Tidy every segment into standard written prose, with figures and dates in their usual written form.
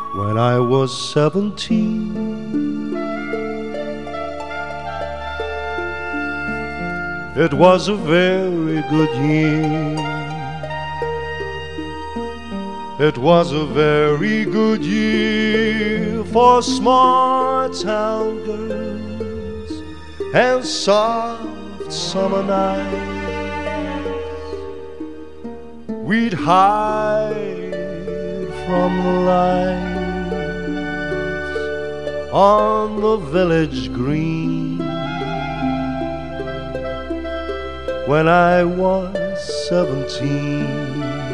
when I was 17. It was a very good year. It was a very good year for smart town girls and soft summer nights. We'd hide from the lights on the village green when I was 17.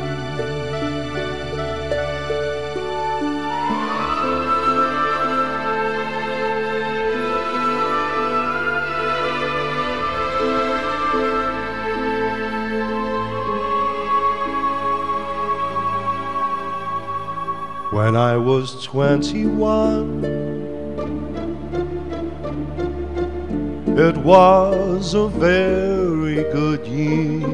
When I was 21, it was a very good year.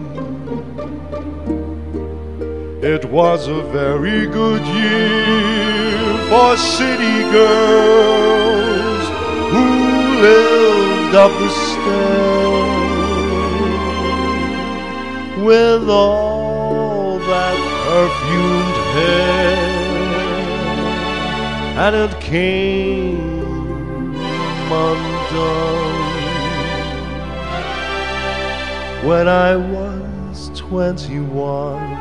It was a very good year for city girls who lived up the stair with all that perfumed hair. And it came undone when I was 21.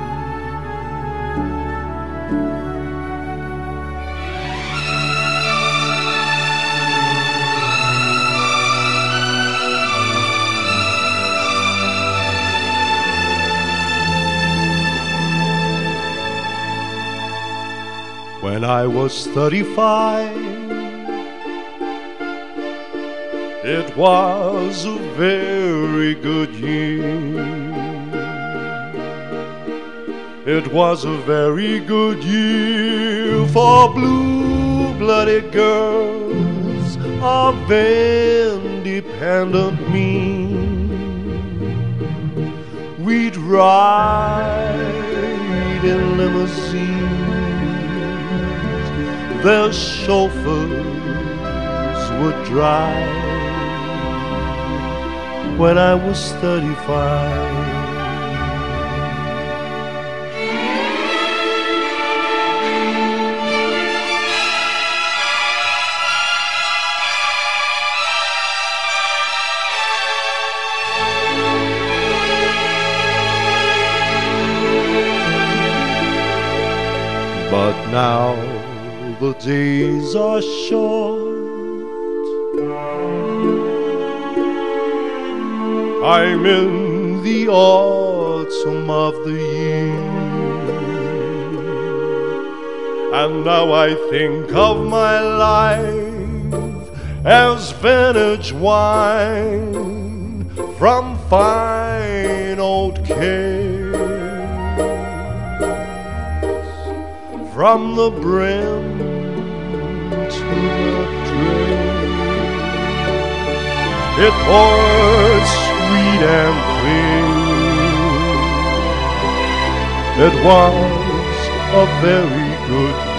When I was 35, it was a very good year. It was a very good year for blue-blooded girls of independent means. We'd ride in limousines, their chauffeurs would drive when I was 35. But now the days are short. I'm in the autumn of the year, and now I think of my life as vintage wine from fine old caves, from the brim to the drain. It pours sweet and clear. It was a very good